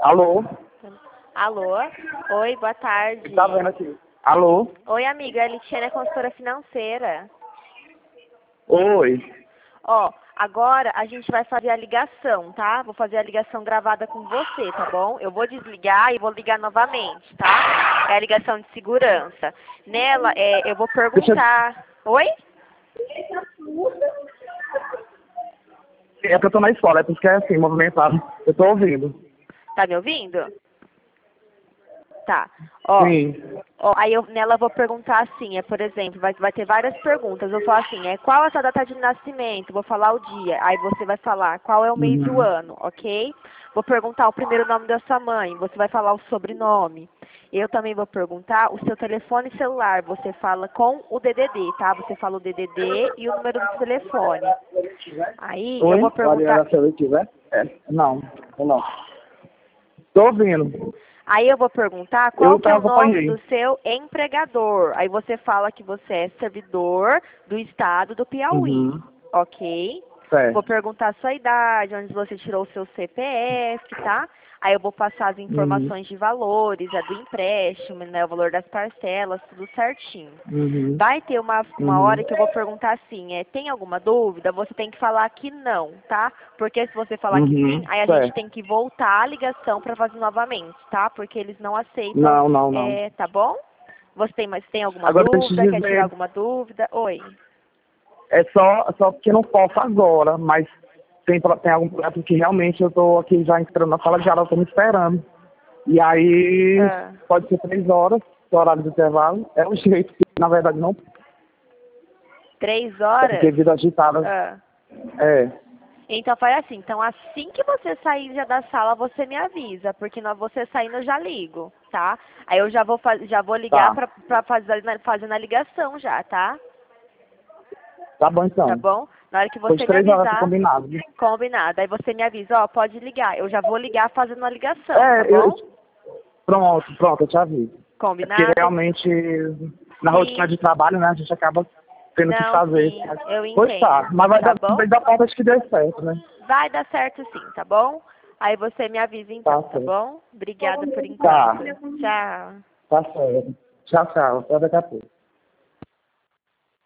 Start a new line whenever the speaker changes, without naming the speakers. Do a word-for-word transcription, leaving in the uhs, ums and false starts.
Alô?
Alô? Oi, boa tarde.
Tá vendo aqui? Alô?
Oi, amiga, a Litiane é consultora financeira.
Oi.
Ó, agora a gente vai fazer a ligação, tá? Vou fazer a ligação gravada com você, tá bom? Eu vou desligar e vou ligar novamente, tá? É a ligação de segurança. Nela, é, eu vou
Deixa eu...
perguntar... Oi?
É porque eu tô na escola, é por isso que é assim, movimentado. Eu tô ouvindo.
Tá me ouvindo? Tá. Ó,
Sim.
ó, aí eu, nela eu vou perguntar assim, é, por exemplo, vai, vai ter várias perguntas. Eu vou falar assim, é, qual é a sua data de nascimento? Vou falar o dia. Aí você vai falar qual é o mês e o
Uhum.
ano, ok? Vou perguntar o primeiro nome da sua mãe. Você vai falar o sobrenome. Eu também vou perguntar o seu telefone celular. Você fala com o D D D, tá? Você fala o D D D e o número do telefone. Aí eu
Oi?
vou perguntar...
Se eu tiver? É. Não, eu não. Tô ouvindo.
Aí eu vou perguntar qual
Eu
que é
tava
o nome
acompanhei.
do seu empregador. Aí você fala que você é servidor do estado do Piauí,
Uhum.
ok? Vou
Certo.
perguntar a sua idade, onde você tirou o seu C P F, tá? Aí eu vou passar as
Uhum.
informações de valores, a do empréstimo, né, o valor das parcelas, tudo certinho.
Uhum.
Vai ter uma, uma
Uhum.
hora que eu vou perguntar assim, é, tem alguma dúvida? Você tem que falar que não, tá? Porque se você falar que sim,
Uhum.
aí a gente
Certo.
tem que voltar a ligação para fazer novamente, tá? Porque eles não aceitam,
Não, não, não.
é, tá bom? Você tem, mas tem alguma
Agora deixa
dúvida?
eu te
Quer tirar
dizer,
alguma dúvida? Oi.
é só, só porque não posso agora, mas tem, pro- tem algum projeto que realmente eu tô aqui já entrando na sala de aula, eu tô me esperando. E aí
Ah,
pode ser três horas, o horário do intervalo. É o jeito que, na verdade, não.
três
É porque
horas?
vida agitada.
Ah.
É.
Então faz assim, então assim que você sair já da sala, você me avisa, porque na você saindo eu já ligo, tá? Aí eu já vou faz, já vou ligar
Tá.
pra, pra fazer, na- fazer na ligação já, tá?
Tá bom
Tá
então.
bom? Na hora que
Depois
você
de
me
três horas tá
avisar,
combinado.
combinado. Aí você me avisa, ó, pode ligar. Eu já vou ligar fazendo a ligação, tá
É, eu.
bom?
Pronto, pronto, eu te aviso. É porque
Combinado?
realmente, na rotina
Sim.
de trabalho, né, a gente acaba tendo que
Não,
fazer.
sim, eu
Pois tá,
entendo,
mas vai
tá
dar,
bom?
vai dar conta de que dê certo, né?
Vai dar certo sim, tá bom? Aí você me avisa
Tá
então, tá
certo.
bom? Obrigada por
Tá,
enquanto. Tchau.
tá certo. Tchau, tchau. Até daqui a pouco.